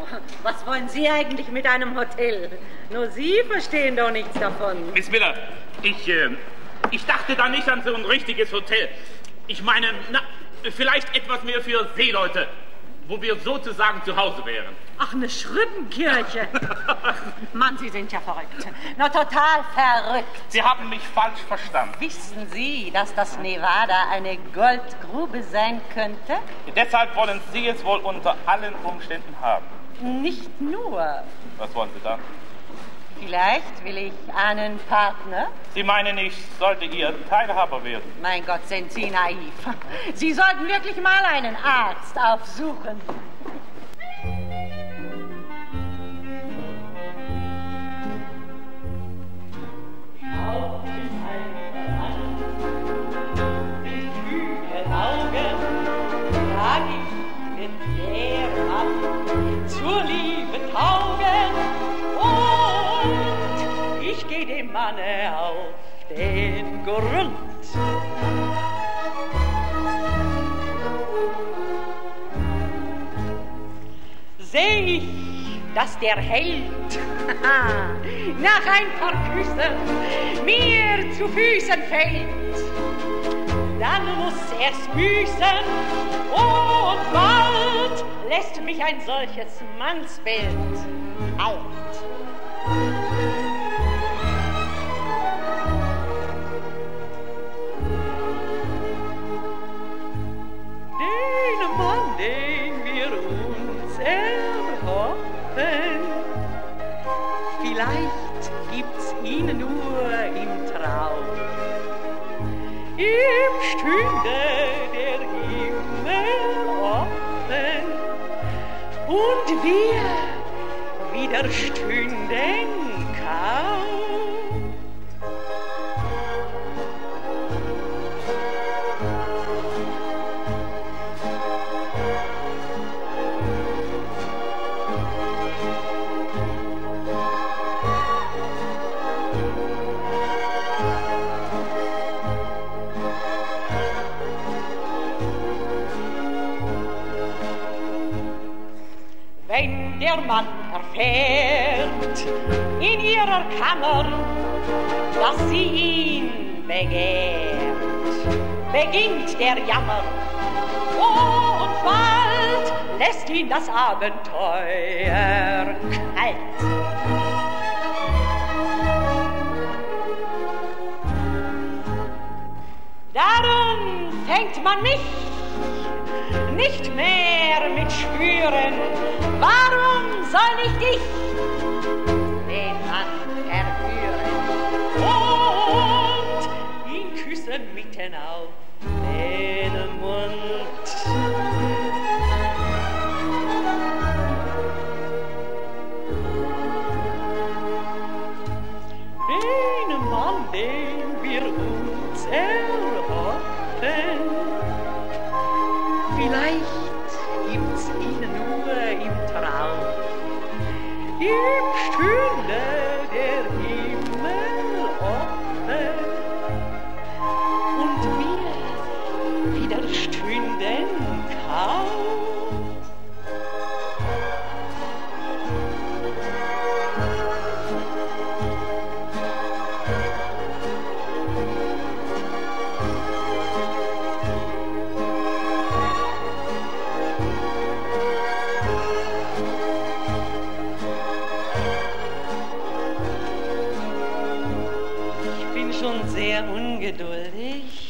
Was wollen Sie eigentlich mit einem Hotel? Nur Sie verstehen doch nichts davon. Miss Miller, ich dachte da nicht an so ein richtiges Hotel. Ich meine, vielleicht etwas mehr für Seeleute, wo wir sozusagen zu Hause wären. Ach, eine Schribbenkirche. Mann, Sie sind ja verrückt. Nur total verrückt. Sie haben mich falsch verstanden. Wissen Sie, dass das Nevada eine Goldgrube sein könnte? Deshalb wollen Sie es wohl unter allen Umständen haben. Nicht nur. Was wollen Sie dann? Vielleicht will ich einen Partner. Sie meinen, ich sollte Ihr Teilhaber werden? Mein Gott, sind Sie naiv. Sie sollten wirklich mal einen Arzt aufsuchen. Schau mich einmal an, mit kühnen Augen frag ich, wird der Mann zur Liebe taugen? Und ich geh dem Manne auf den Grund. Seh ich, dass der Held nach ein paar Küssen mir zu Füßen fällt, dann muss er's büßen und bald lässt mich ein solches Mannsbild alt. Den Mann, den wir uns erhoffen, vielleicht gibt's ihn nur im Traum. Ihm stünde der Himmel offen und wir widerstünden kaum. Wenn der Mann erfährt in ihrer Kammer, dass sie ihn begehrt, beginnt der Jammer und bald lässt ihn das Abenteuer kalt. Darum fängt man mich nicht mehr mit Spüren. Warum soll ich dich, den Mann, verführen und ihn küssen mitten auf den Mund? Den Mann, den wir uns erhoffen, vielleicht gibt's ihn nur im Traum. Ihm stünde der Himmel offen und wir widerstünden kaum. Sehr ungeduldig.